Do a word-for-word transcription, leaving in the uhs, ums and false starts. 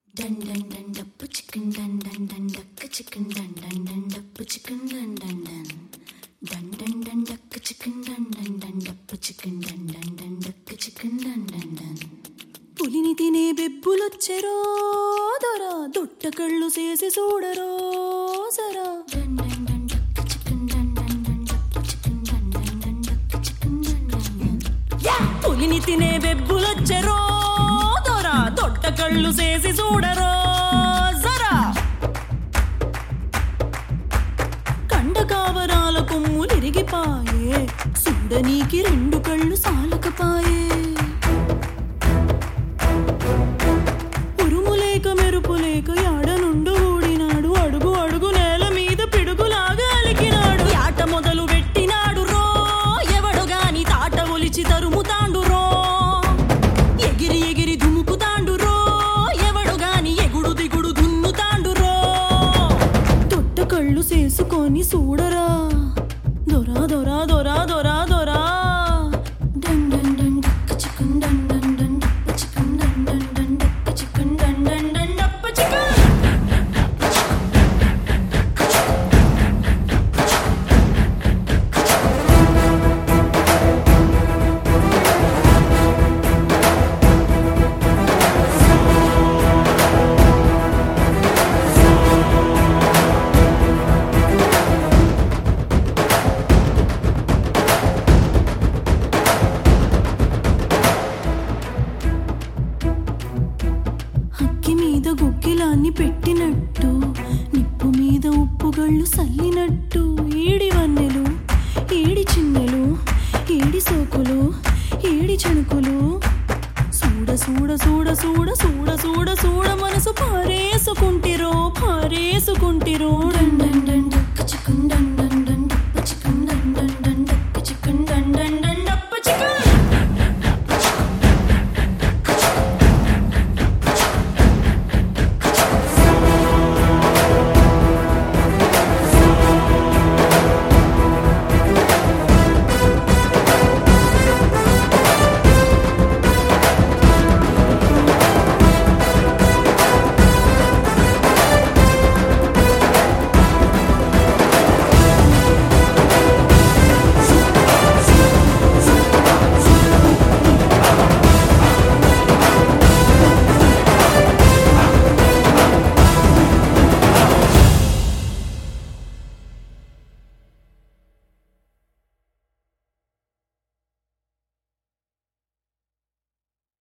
Dun dun dun dappu chicken dun dun dun duck chicken dun dun dun dappu chicken dun dun dun dun dun dun duck chicken dun dun dun dappu chicken dun dun dun duck chicken dun dun dun పులిని తినే బెబ్బులొచ్చెరో దొరా దొట్ట కళ్ళు చేసి చూడరో సరా dun dun dun duck chicken dun dun dun dappu chicken dun dun dun duck chicken dun dun dun పులిని తినే బెబ్బులొచ్చెరో దొరా దొట్ట కళ్ళు చేసి చూడరో సరా కండ కావరాల కొమ్ములిరిగిపాయే చూడనీకి రెండు కళ్ళు సాలకపాయే మెరుపులేక యాడనుండు ఊడినాడు అడుగు అడుగు నేల మీద పిడుగులాగా అలికినాడు ఆట మొదలు పెట్టినాడు రో ఎవడు గాని తాట ఒలిచి తరుముతాండు రో ఎగిరి ఎగిరి దుముకుతాండు రో ఎవడు గాని ఎగుడు దిగుడు దున్నుతాండు రో తొట్ట కళ్ళు చేసుకొని చూడరా దొరా దొరా దొరా దొరా దొరా డన్ డన్ డన్ డక్క చికెన్ డన్ డన్ డన్ డక్క చికెన్ డన్ డన్ డన్ డక్క చికెన్ డన్ డన్ డన్ డక్క చికెన్ అక్కి మీద గుగ్గిలాన్ని పెట్టినట్టు నిప్పు మీద ఉప్పుగళ్ళు సల్లినట్టు ఏడి వన్నెలు ఏడి చిన్నెలు ఏడి సోకులు ఏడి చణుకులు చూడ చూడ చూడ చూడ చూడ చూడ చూడ మనసు పారేసుకుంటిరో పారేసుకుంటిరో